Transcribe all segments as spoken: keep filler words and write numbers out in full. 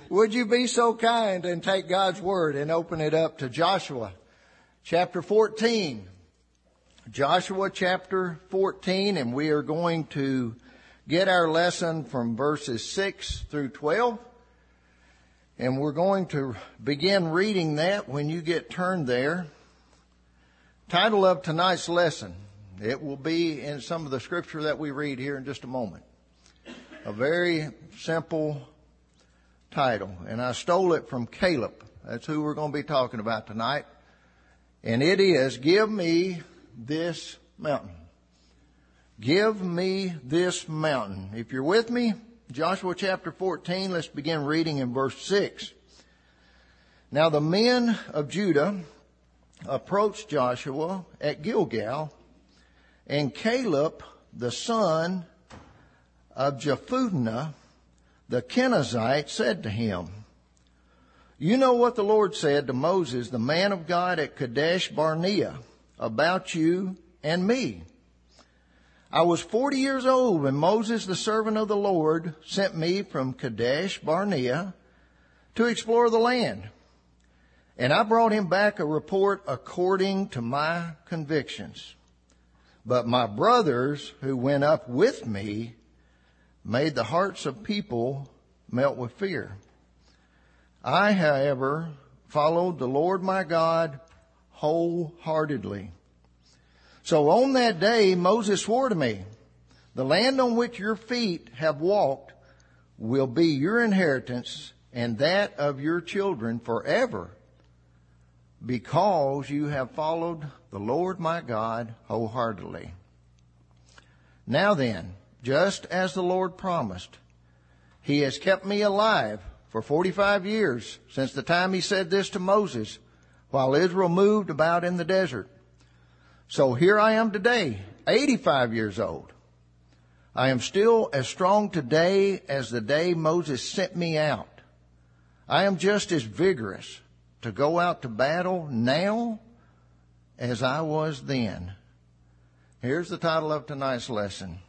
Would you be so kind and take God's Word and open it up to Joshua chapter fourteen. Joshua chapter fourteen, and we are going to get our lesson from verses six through twelve. And we're going to begin reading that when you get turned there. Title of tonight's lesson. It will be in some of the scripture that we read here in just a moment. A very simple title. And I stole it from Caleb. That's who we're going to be talking about tonight. And it is, Give me this mountain. Give me this mountain. If you're with me, Joshua chapter fourteen, let's begin reading in verse six. Now the men of Judah approached Joshua at Gilgal, and Caleb, the son of Jephunneh, the Kenizzite, said to him, You know what the Lord said to Moses, the man of God at Kadesh Barnea, about you and me. I was forty years old when Moses, the servant of the Lord, sent me from Kadesh Barnea to explore the land. And I brought him back a report according to my convictions. But my brothers who went up with me made the hearts of people melt with fear. I, however, followed the Lord my God wholeheartedly. So on that day, Moses swore to me, The land on which your feet have walked will be your inheritance and that of your children forever, because you have followed the Lord my God wholeheartedly. Now then, just as the Lord promised, He has kept me alive for forty-five years since the time He said this to Moses, while Israel moved about in the desert. So here I am today, eighty-five years old. I am still as strong today as the day Moses sent me out. I am just as vigorous to go out to battle now as I was then. Here's the title of tonight's lesson.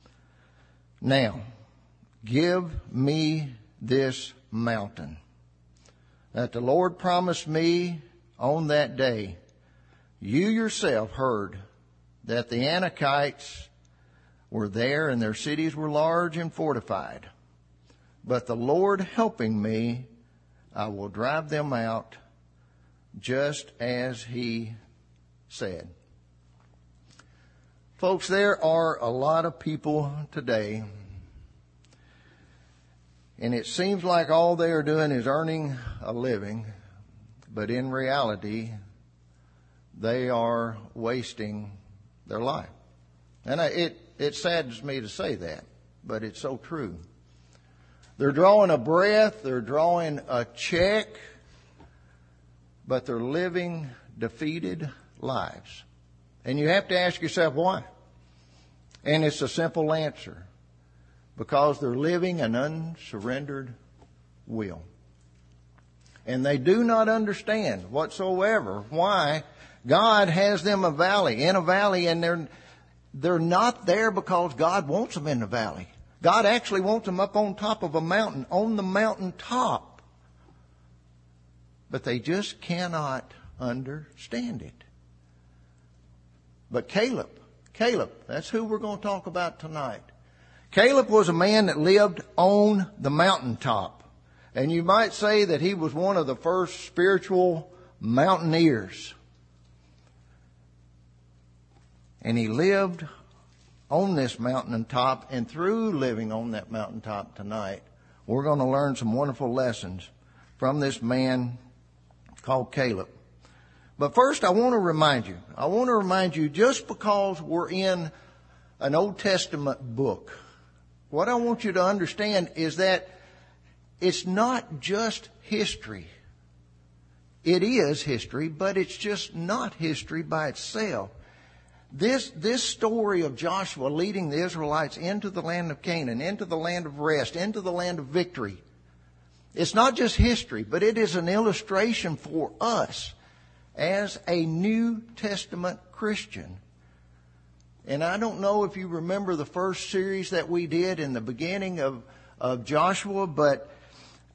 Now, give me this mountain that the Lord promised me on that day. You yourself heard that the Anakites were there and their cities were large and fortified. But the Lord helping me, I will drive them out just as He said. Folks, there are a lot of people today, and it seems like all they are doing is earning a living, but in reality, they are wasting their life. And I, it, it saddens me to say that, but it's so true. They're drawing a breath, they're drawing a check, but they're living defeated lives. And you have to ask yourself why. And it's a simple answer. Because they're living an unsurrendered will. And they do not understand whatsoever why God has them a valley, in a valley, and they're, they're not there because God wants them in the valley. God actually wants them up on top of a mountain, on the mountain top. But they just cannot understand it. But Caleb, Caleb, that's who we're going to talk about tonight. Caleb was a man that lived on the mountaintop. And you might say that he was one of the first spiritual mountaineers. And he lived on this mountaintop, and through living on that mountaintop tonight, we're going to learn some wonderful lessons from this man called Caleb. But first, I want to remind you, I want to remind you, just because we're in an Old Testament book, what I want you to understand is that it's not just history. It is history, but it's just not history by itself. This, this story of Joshua leading the Israelites into the land of Canaan, into the land of rest, into the land of victory, it's not just history, but it is an illustration for us as a New Testament Christian. And I don't know if you remember the first series that we did in the beginning of, of Joshua, but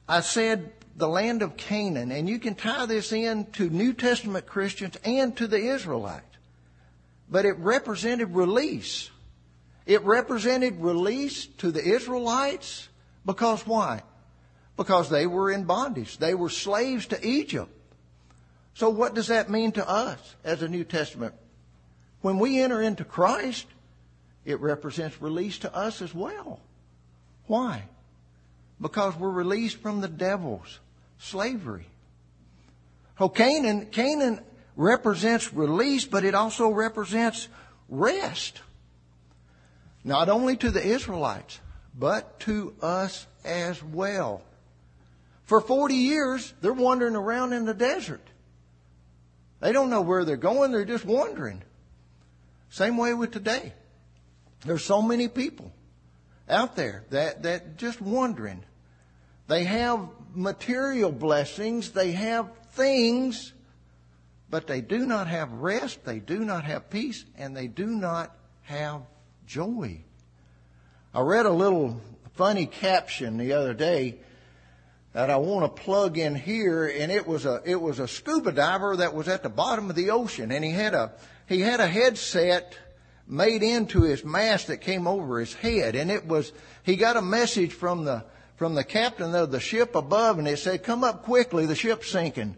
I said the land of Canaan, and you can tie this in to New Testament Christians and to the Israelites. But it represented release. It represented release to the Israelites because why? Because they were in bondage. They were slaves to Egypt. So what does that mean to us as a New Testament? When we enter into Christ, it represents release to us as well. Why? Because we're released from the devil's slavery. So Canaan, Canaan represents release, but it also represents rest. Not only to the Israelites, but to us as well. For forty years, they're wandering around in the desert. They don't know where they're going. They're just wandering. Same way with today. There's so many people out there that, that just wandering. They have material blessings. They have things, but they do not have rest. They do not have peace, and they do not have joy. I read a little funny caption the other day that I want to plug in here, and it was a it was a scuba diver that was at the bottom of the ocean, and he had a he had a headset made into his mask that came over his head, and it was he got a message from the from the captain of the ship above, and it said, "Come up quickly, the ship's sinking."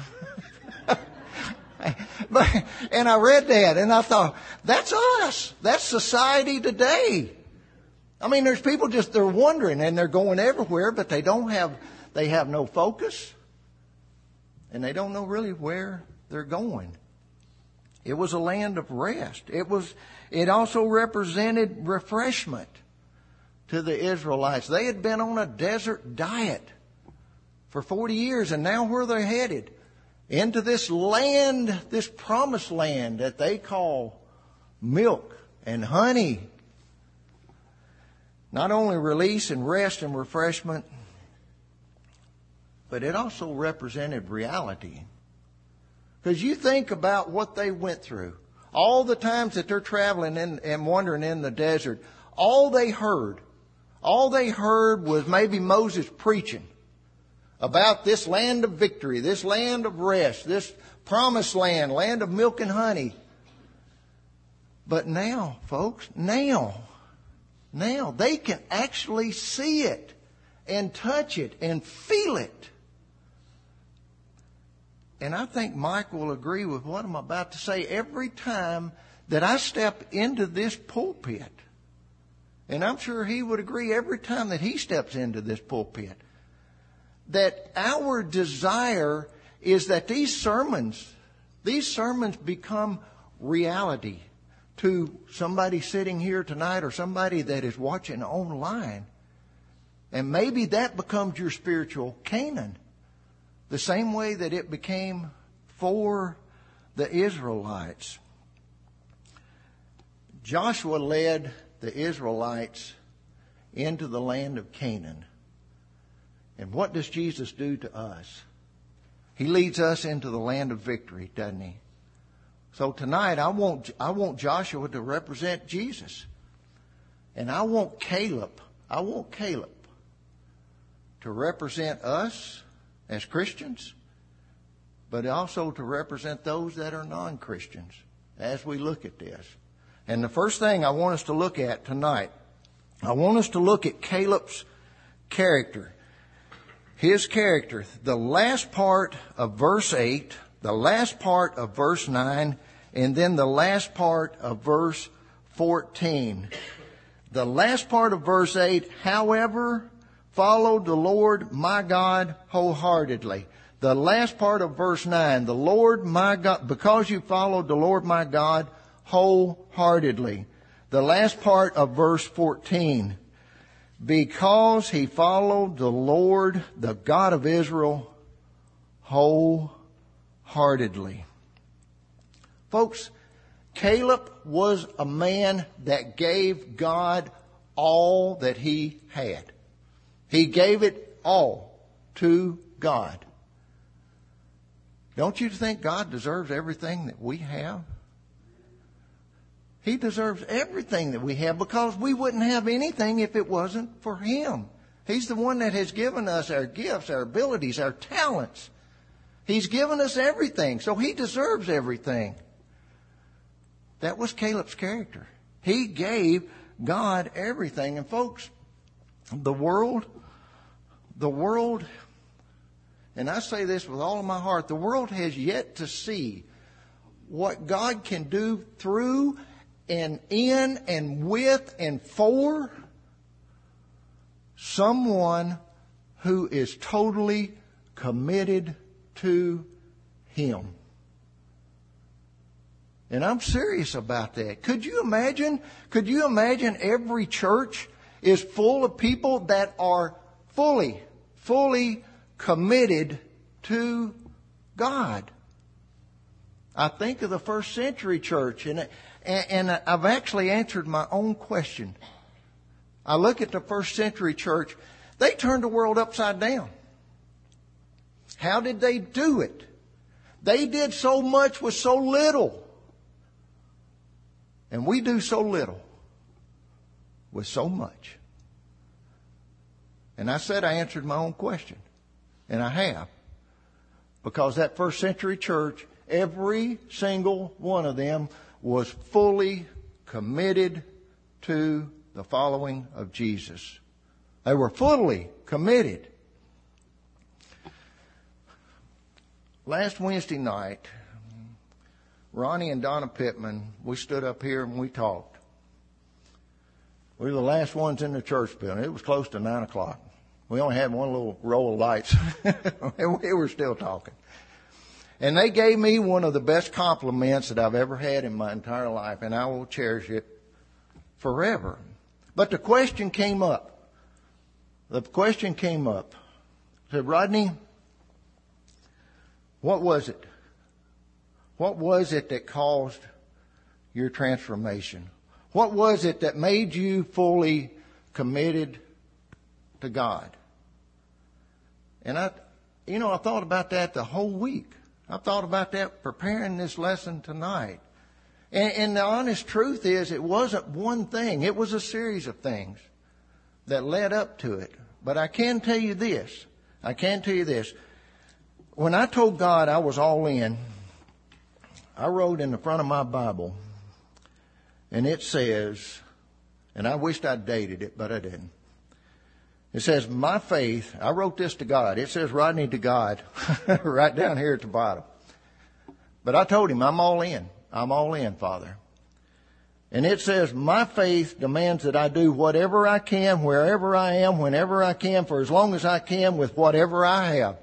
But, and I read that, and I thought, that's us. That's society today. I mean, there's people just, they're wandering, and they're going everywhere, but they don't have, they have no focus, and they don't know really where they're going. It was a land of rest. It was, it also represented refreshment to the Israelites. They had been on a desert diet for forty years, and now where they're headed? Into this land, this promised land that they call milk and honey. Not only release and rest and refreshment, but it also represented reality. Because you think about what they went through. All the times that they're traveling in, and wandering in the desert, all they heard, all they heard was maybe Moses preaching about this land of victory, this land of rest, this promised land, land of milk and honey. But now, folks, now, now they can actually see it and touch it and feel it. And I think Mike will agree with what I'm about to say. Every time that I step into this pulpit, and I'm sure he would agree every time that he steps into this pulpit, that our desire is that these sermons, these sermons become reality to somebody sitting here tonight or somebody that is watching online. And maybe that becomes your spiritual Canaan, the same way that it became for the Israelites. Joshua led the Israelites into the land of Canaan. And what does Jesus do to us? He leads us into the land of victory, doesn't he? So tonight I want I want Joshua to represent Jesus. And I want Caleb, I want Caleb to represent us as Christians, but also to represent those that are non-Christians as we look at this. And the first thing I want us to look at tonight, I want us to look at Caleb's character. His character, the last part of verse eight, the last part of verse nine, and then the last part of verse fourteen. The last part of verse eight, however, followed the Lord my God wholeheartedly. The last part of verse nine, the Lord my God, because you followed the Lord my God wholeheartedly. The last part of verse fourteen, because he followed the Lord, the God of Israel, wholeheartedly. Folks, Caleb was a man that gave God all that he had. He gave it all to God. Don't you think God deserves everything that we have? He deserves everything that we have, because we wouldn't have anything if it wasn't for him. He's the one that has given us our gifts, our abilities, our talents. He's given us everything, so He deserves everything. That was Caleb's character. He gave God everything. And folks, the world, the world, and I say this with all of my heart, the world has yet to see what God can do through and in and with and for someone who is totally committed to Him. And I'm serious about that. Could you imagine? Could you imagine every church is full of people that are fully, fully committed to God? I think of the first century church, and, and I've actually answered my own question. I look at the first century church. They turned the world upside down. How did they do it? They did so much with so little. And we do so little with so much. And I said I answered my own question. And I have. Because that first century church, every single one of them was fully committed to the following of Jesus. They were fully committed. Last Wednesday night, Ronnie and Donna Pittman, we stood up here and we talked. We were the last ones in the church building. It was close to nine o'clock. We only had one little row of lights. And we were still talking. And they gave me one of the best compliments that I've ever had in my entire life, and I will cherish it forever. But the question came up. The question came up. I said, Rodney, what was it? What was it that caused your transformation? What was it that made you fully committed to God? And I, you know, I thought about that the whole week. I thought about that preparing this lesson tonight. And, and the honest truth is, it wasn't one thing. It was a series of things that led up to it. But I can tell you this. I can tell you this. When I told God I was all in, I wrote in the front of my Bible, and it says, and I wished I'd dated it, but I didn't. It says, my faith, I wrote this to God. It says, Rodney to God, right down here at the bottom. But I told Him, I'm all in. I'm all in, Father. And it says, my faith demands that I do whatever I can, wherever I am, whenever I can, for as long as I can, with whatever I have,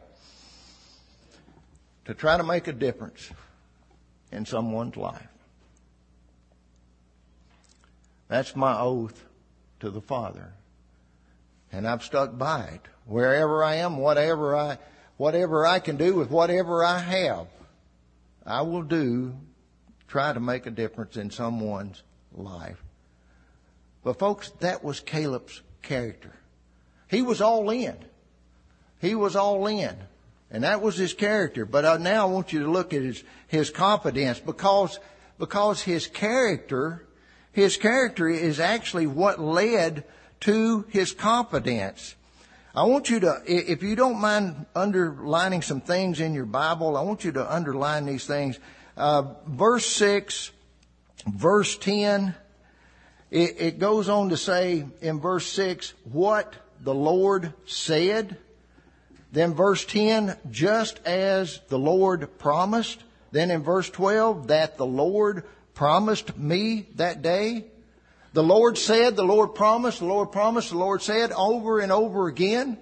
to try to make a difference in someone's life. That's my oath to the Father. And I've stuck by it. Wherever I am, whatever I, whatever I can do with whatever I have, I will do, try to make a difference in someone's life. But folks, that was Caleb's character. He was all in. He was all in. And that was his character. But now I want you to look at his, his confidence, because, because his character, his character is actually what led to his confidence. I want you to, if you don't mind underlining some things in your Bible, I want you to underline these things. Uh, verse six, verse ten, it, it goes on to say in verse six, what the Lord said. Then verse ten, just as the Lord promised. Then in verse twelve, that the Lord promised me that day. The Lord said, the Lord promised, the Lord promised, the Lord said, over and over again.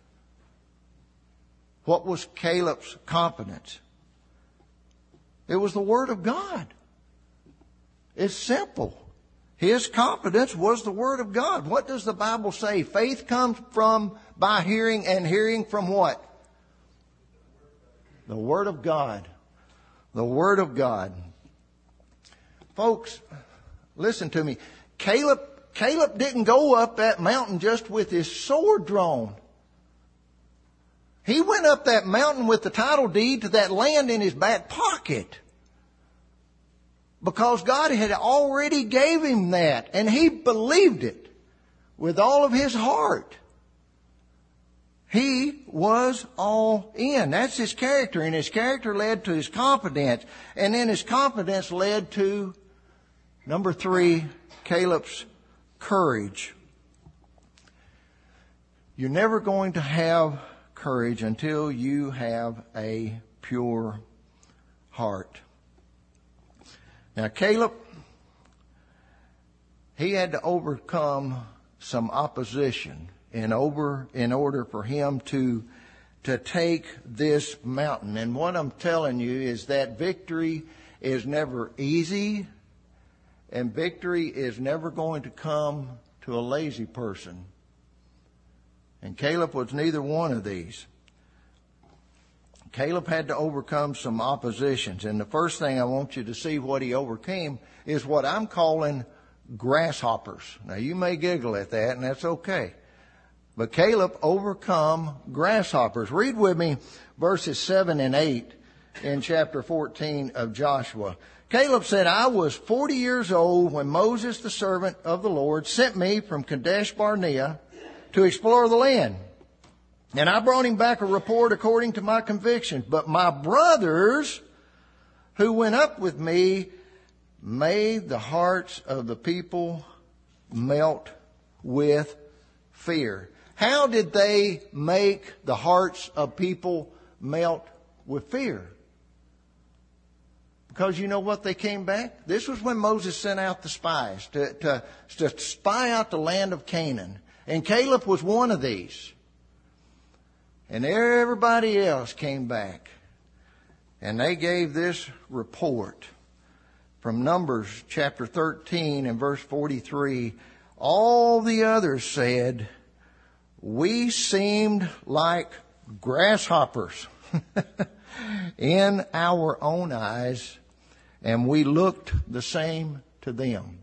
What was Caleb's confidence? It was the Word of God. It's simple. His confidence was the Word of God. What does the Bible say? Faith comes from by hearing, and hearing from what? The Word of God. The Word of God. Folks, listen to me. Caleb, Caleb didn't go up that mountain just with his sword drawn. He went up that mountain with the title deed to that land in his back pocket. Because God had already gave him that. And he believed it with all of his heart. He was all in. That's his character. And his character led to his confidence. And then his confidence led to, number three, Caleb's courage. You're never going to have courage until you have a pure heart. Now, Caleb, he had to overcome some opposition in over in order for him to to take this mountain. And what I'm telling you is that victory is never easy, and victory is never going to come to a lazy person. And Caleb was neither one of these. Caleb had to overcome some oppositions. And the first thing I want you to see what he overcame is what I'm calling grasshoppers. Now, you may giggle at that, and that's okay. But Caleb overcome grasshoppers. Read with me verses seven and eight in chapter fourteen of Joshua. Caleb said, I was forty years old when Moses, the servant of the Lord, sent me from Kadesh Barnea to explore the land. And I brought him back a report according to my convictions. But my brothers who went up with me made the hearts of the people melt with fear. How did they make the hearts of people melt with fear? Because you know what, they came back? This was when Moses sent out the spies to, to, to spy out the land of Canaan. And Caleb was one of these. And everybody else came back. And they gave this report from Numbers chapter thirteen and verse forty-three. All the others said, we seemed like grasshoppers in our own eyes, and we looked the same to them.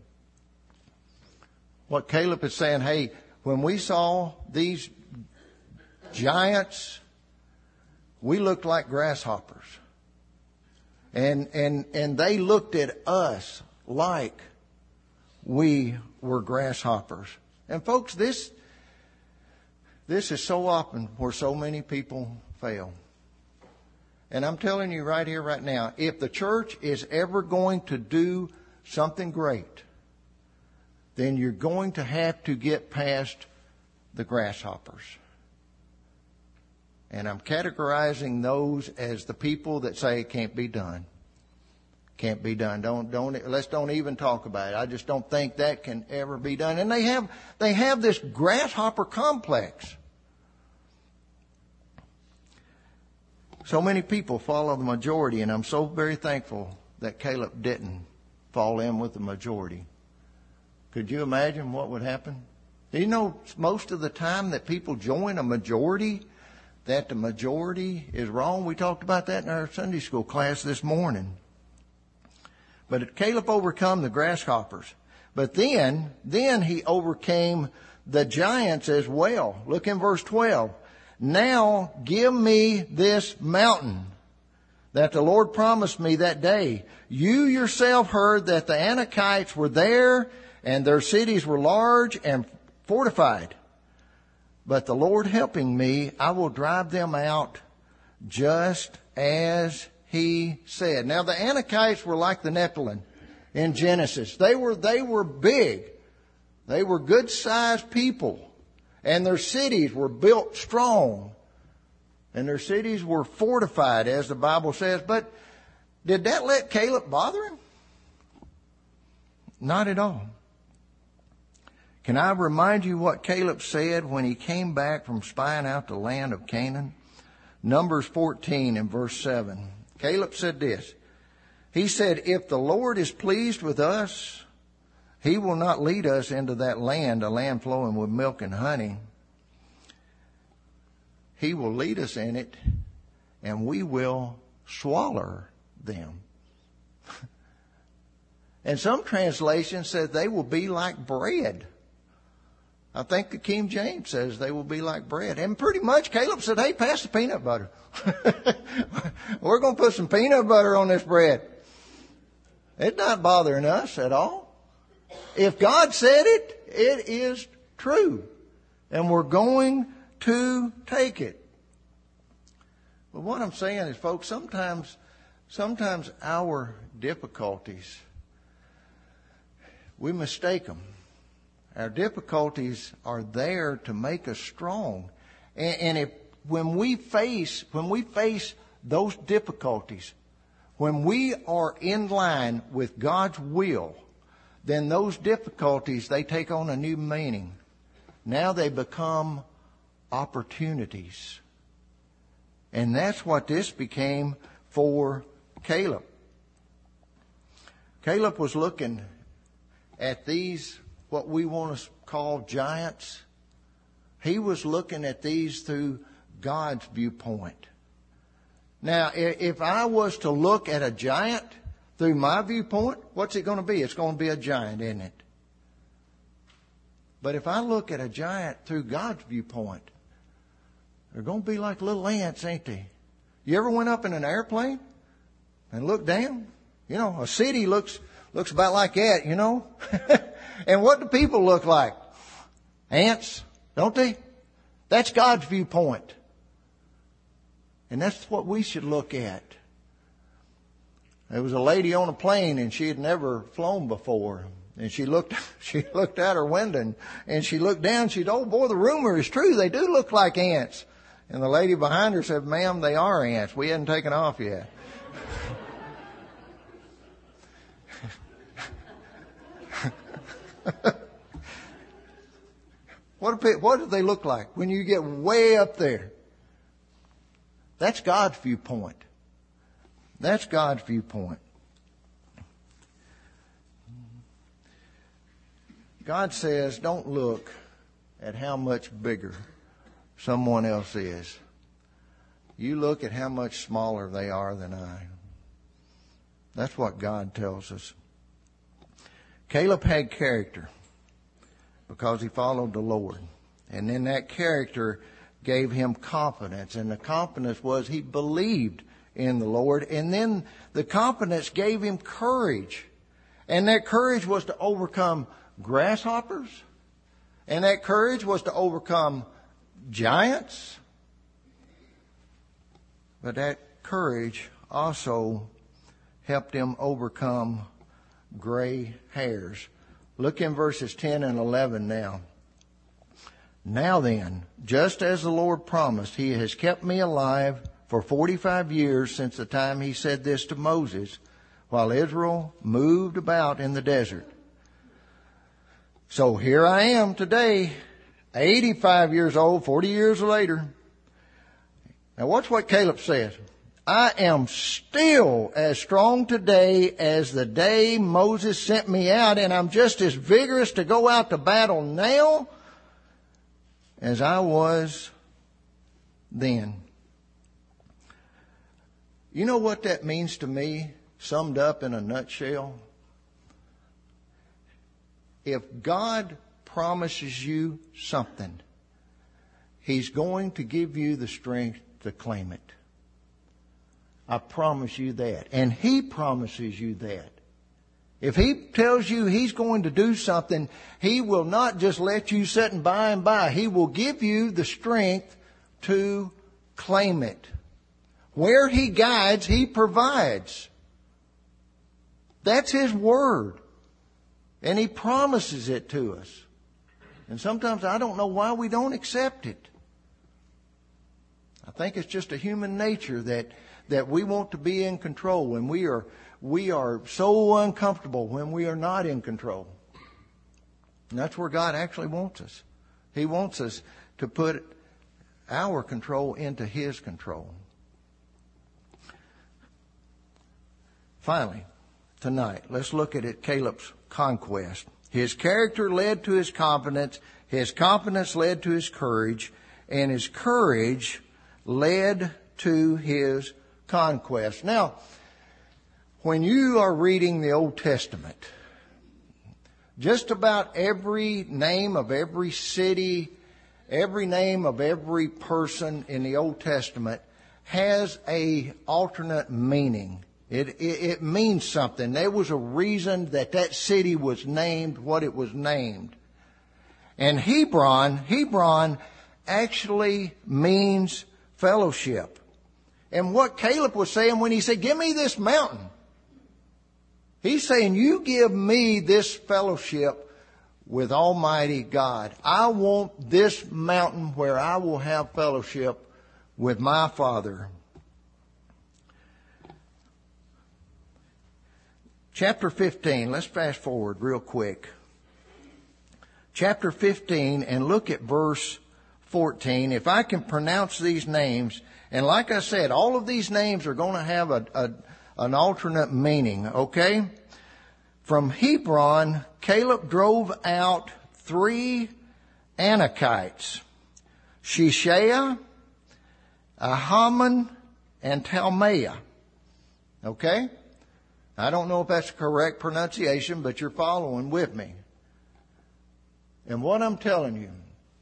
What Caleb is saying, hey, when we saw these giants, we looked like grasshoppers. And, and, and they looked at us like we were grasshoppers. And folks, this, this is so often where so many people fail. And I'm telling you right here, right now, if the church is ever going to do something great, then you're going to have to get past the grasshoppers. And I'm categorizing those as the people that say it can't be done. Can't be done. Don't, don't, let's don't even talk about it. I just don't think that can ever be done. And they have, they have this grasshopper complex. So many people follow the majority, and I'm so very thankful that Caleb didn't fall in with the majority. Could you imagine what would happen? Do you know most of the time that people join a majority, that the majority is wrong? We talked about that in our Sunday school class this morning. But Caleb overcome the grasshoppers. But then, then he overcame the giants as well. Look in verse twelve. Now give me this mountain that the Lord promised me that day. You yourself heard that the Anakites were there, and their cities were large and fortified. But the Lord helping me, I will drive them out just as He said. Now the Anakites were like the Nephilim in Genesis. They were, they were big. They were good-sized people. And their cities were built strong. And their cities were fortified, as the Bible says. But did that let Caleb bother him? Not at all. Can I remind you what Caleb said when he came back from spying out the land of Canaan? Numbers fourteen and verse seven. Caleb said this. He said, if the Lord is pleased with us, He will not lead us into that land, a land flowing with milk and honey. He will lead us in it, and we will swallow them. And some translations said they will be like bread. I think the King James says they will be like bread. And pretty much Caleb said, hey, pass the peanut butter. We're going to put some peanut butter on this bread. It's not bothering us at all. If God said it, it is true. And we're going to take it. But what I'm saying is, folks, sometimes, sometimes our difficulties, we mistake them. Our difficulties are there to make us strong. And, and if, when we face, when we face those difficulties, when we are in line with God's will, then those difficulties, they take on a new meaning. Now they become opportunities. And that's what this became for Caleb. Caleb was looking at these, what we want to call giants. He was looking at these through God's viewpoint. Now, if I was to look at a giant through my viewpoint, what's it going to be? It's going to be a giant, isn't it? But if I look at a giant through God's viewpoint, they're going to be like little ants, ain't they? You ever went up in an airplane and looked down? You know, a city looks looks about like that, you know. And what do people look like? Ants, don't they? That's God's viewpoint. And that's what we should look at. There was a lady on a plane and she had never flown before. And she looked, she looked out her window and, and she looked down. She said, "Oh boy, the rumor is true. They do look like ants." And the lady behind her said, "Ma'am, they are ants. We hadn't taken off yet." What do, what do they look like when you get way up there? That's God's viewpoint. That's God's viewpoint. God says, don't look at how much bigger someone else is. You look at how much smaller they are than I. That's what God tells us. Caleb had character because he followed the Lord. And then that character gave him confidence. And the confidence was he believed in the Lord. And then the confidence gave him courage. And that courage was to overcome grasshoppers. And that courage was to overcome giants. But that courage also helped him overcome gray hairs. Look in verses ten and eleven now. "Now then, just as the Lord promised, he has kept me alive for forty-five years since the time he said this to Moses, while Israel moved about in the desert. So here I am today, eighty-five years old, forty years later." Now watch what Caleb says. "I am still as strong today as the day Moses sent me out, and I'm just as vigorous to go out to battle now as I was then." You know what that means to me, summed up in a nutshell? If God promises you something, He's going to give you the strength to claim it. I promise you that. And He promises you that. If He tells you He's going to do something, He will not just let you sit and by and by. He will give you the strength to claim it. Where He guides, He provides. That's His word. And He promises it to us. And sometimes I don't know why we don't accept it. I think it's just a human nature that that we want to be in control, and we are we are so uncomfortable when we are not in control. And that's where God actually wants us. He wants us to put our control into His control. Finally, tonight, let's look at it, Caleb's conquest. His character led to his confidence, his confidence led to his courage, and his courage led to his conquest. Now, when you are reading the Old Testament, just about every name of every city, every name of every person in the Old Testament has a alternate meaning. It, it, it means something. There was a reason that that city was named what it was named. And Hebron, Hebron actually means fellowship. And what Caleb was saying when he said, give me this mountain. He's saying, you give me this fellowship with Almighty God. I want this mountain where I will have fellowship with my Father. Chapter fifteen, let's fast forward real quick. Chapter fifteen, and look at verse fourteen. If I can pronounce these names, and like I said, all of these names are going to have a, a an alternate meaning, okay? From Hebron, Caleb drove out three Anakites, Shishaiah, Ahiman, and Talmaiah. Okay? I don't know if that's the correct pronunciation, but you're following with me. And what I'm telling you,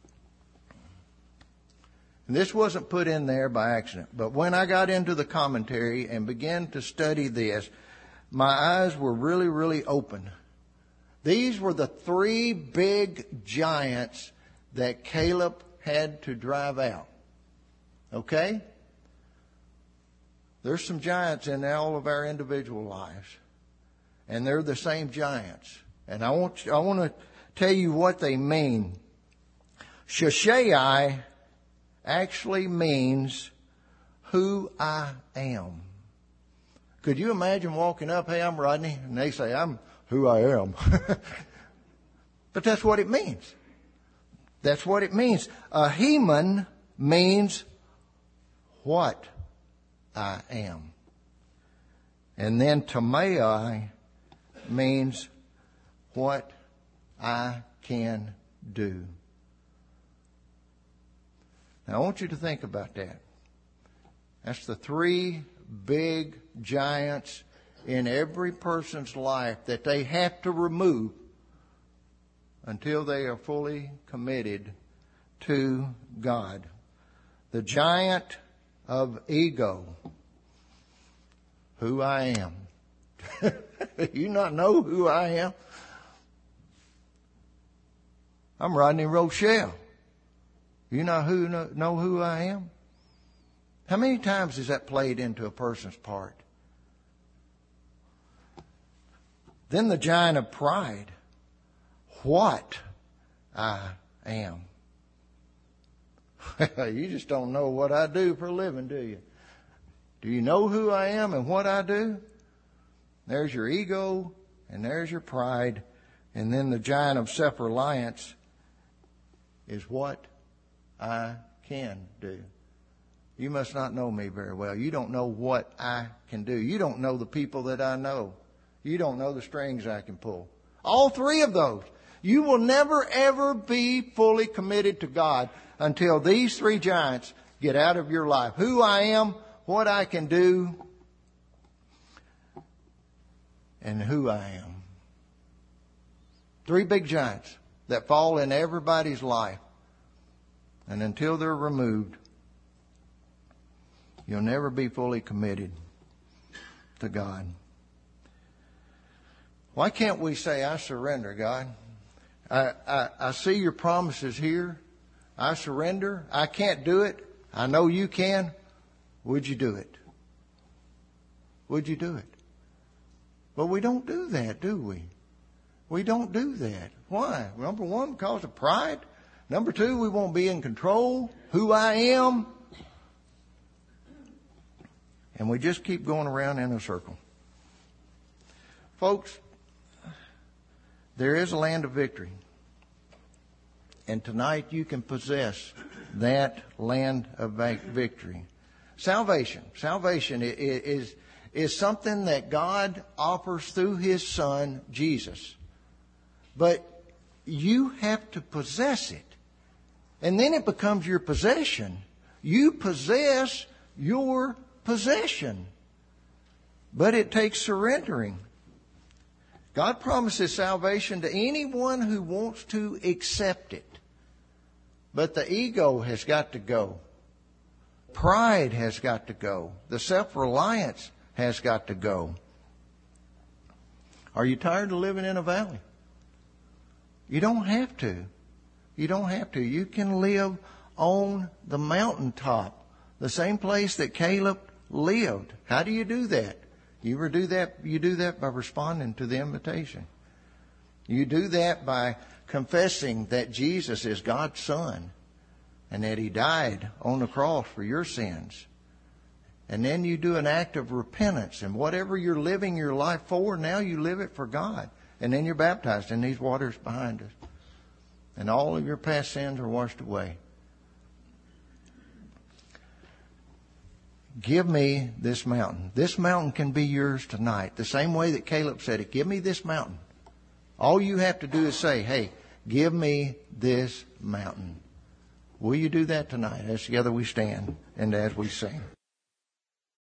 and this wasn't put in there by accident, but when I got into the commentary and began to study this, my eyes were really, really open. These were the three big giants that Caleb had to drive out. Okay? There's some giants in all of our individual lives. And they're the same giants. And I want I want to tell you what they mean. Shishai actually means who I am. Could you imagine walking up, hey, I'm Rodney, and they say, I'm who I am. But that's what it means. That's what it means. Ahiman means what I am. And then Talmaiah means what I can do. Now I want you to think about that. That's the three big giants in every person's life that they have to remove until they are fully committed to God. The giant of ego. Who I am. You not know who I am? I'm Rodney Rochelle. You know who know who I am? How many times has that played into a person's part? Then the giant of pride. What I am. You just don't know what I do for a living, do you? Do you know who I am and what I do? There's your ego and there's your pride. And then the giant of self-reliance is what I can do. You must not know me very well. You don't know what I can do. You don't know the people that I know. You don't know the strings I can pull. All three of those. You will never, ever be fully committed to God until these three giants get out of your life. Who I am, what I can do, and who I am. Three big giants that fall in everybody's life. And until they're removed, you'll never be fully committed to God. Why can't we say, I surrender, God? I, I, I see your promises here. I surrender. I can't do it. I know you can. Would you do it? Would you do it? But we don't do that, do we? We don't do that. Why? Number one, because of pride. Number two, we won't be in control. Who I am. And we just keep going around in a circle. Folks, there is a land of victory. And tonight you can possess that land of victory. Salvation. Salvation is, is something that God offers through His Son, Jesus. But you have to possess it. And then it becomes your possession. You possess your possession. But it takes surrendering. God promises salvation to anyone who wants to accept it. But the ego has got to go. Pride has got to go. The self-reliance has got to go. Are you tired of living in a valley? You don't have to. You don't have to. You can live on the mountaintop, the same place that Caleb lived. How do you do that? You ever do that? You do that by responding to the invitation. You do that by confessing that Jesus is God's Son and that He died on the cross for your sins. And then you do an act of repentance, and whatever you're living your life for, now you live it for God. And then you're baptized in these waters behind us. And all of your past sins are washed away. Give me this mountain. This mountain can be yours tonight. The same way that Caleb said it. Give me this mountain. All you have to do is say, hey, give me this mountain. Will you do that tonight as together we stand and as we sing?